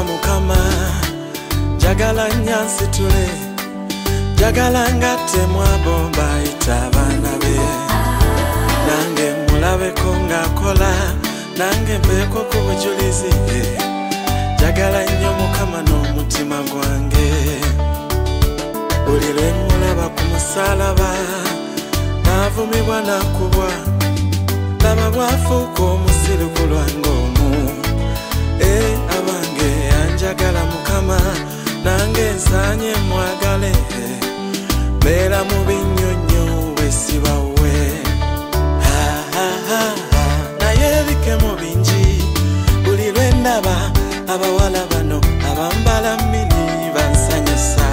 nnyo Mukama, njagala nsitule, njagala ngattemu abomba ayita abaana be, nange mulabeko ng'akola, nange mbeeko ku bujulizi, njagala nnyo Mukama n'omutima gwange. Buli lwe mulaba ku musalaba n'avumibwa n'akubwa, laba bw'afuuka omusiru ku lwange omu. Abange anjagala Mukama, nange nsaanye mwagale, mbeera mu binnyonnyo bwesibawe. Naye ebikemo bingi, buli lwe ndaba abawala bano abambala mini bansanyusa.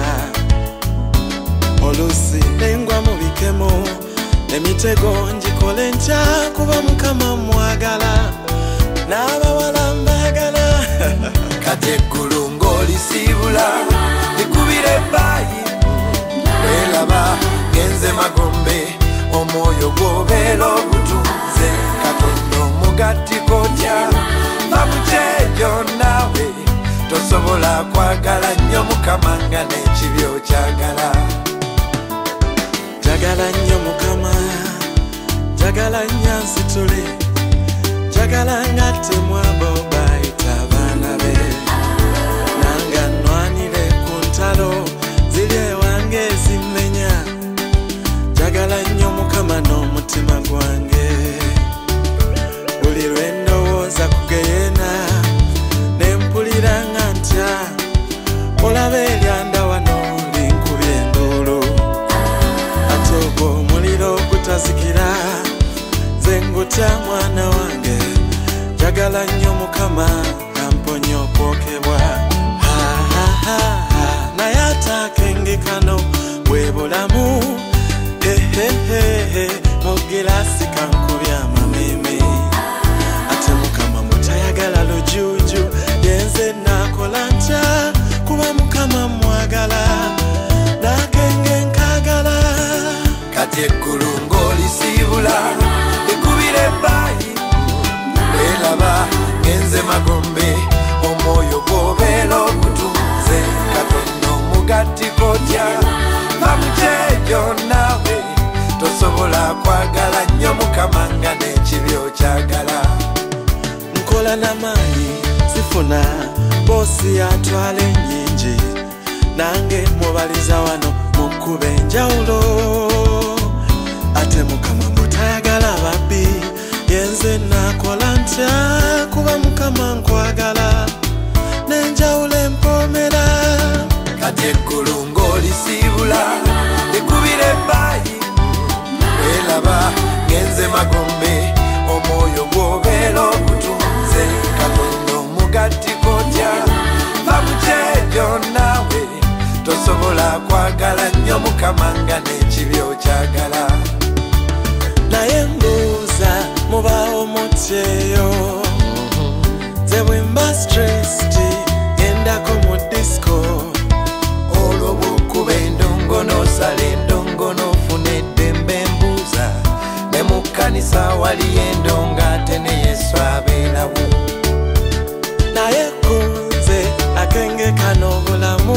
Oluusi nengwa mu bikemo, emitego ngikole ntya kuba Mukama mwagala, n'abawala mbagala. Kati eggulu ng'olisiibula likubira ebbaayi, weeraba genze magombe, omwoyo gw'obeera ogutunze. Katonda omugatti kotya va mu kyejo naawe, tosobola kwagala nnyo Mukama nga n'ekibi okyagala. Njagala nnyo Mukama, njagala nnyo nsitule, njagala ngattemu abomba ayita abaana be, nange nnwanire ku ntalo ziri ewange ezimmenya. Njagala nnyo Mukama n'omutima gwange, buli lwe ndowooza ku Geyeena ne mpulira nga ntya, olaba eryanda wano linkubye enduulu, ate ogwo omuliro ogutazikira nze ngutya mwana wange. Njagala nnyo Mukama amponye okwokebwa, naye ate akenge kano bwe bulamu, mu giraasi kankubya amameme. Ate Mukama mutayagala lujuuju, yenze naakola ntya kuba Mukama mwagala, n'akenge nkagala. Kati eggulu ng'olisiibula likubira ebbaayi, weeraba genze magombe, omwoyo gw'obeera ogutunze. Katonda omugatti kotya va mu kyejo naawe, tosobola kwagala nnyo Mukama nga n'ekibi okyagala. Nkola n'amaanyi sifuna boosi atwala ennyingi, nange mubaliza wano mukkuba enjawulo. Ate Mukama mutayagala babbi, yenze naakola ntya kuba Mukama nkwagala, n'enjawulo empoomera. Kati eggulu ng'olisiibula likubira ebbaayi, weeraba genze magombe, omwoyo gw'obeera ogutunze. Katonda omugatti kotya va mu kyejo naawe, tosobola kwagala nnyo Mukama nga n'ekibi okyagala. Naye mbuuza mubaawo mutyeyo, nze bwe mba stressed ngendako mu disco. Olwo bw'okuba endongo n'osala endongo n'ofuna eddembe, embuuza ne mu kkanisa waliyo endongo ate ne Yesu abeerawo. Naye kunze akenge kano obulamu,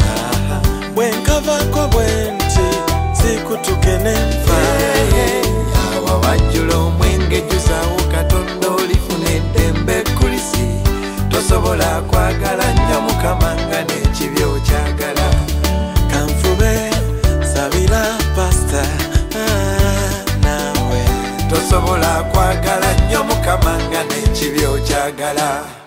bwe nkavako bwe nti sikutuke n'enfa. Awa wajjula omwenge jjuzaawo Katonda olifuna eddembe kulisi, tosobola kwagala nnyo Mukama nga n'ekibi okyagala. Kanfube sabira pasta, naawe tosobola kwagala nnyo Mukama nga n'ekibi okyagala.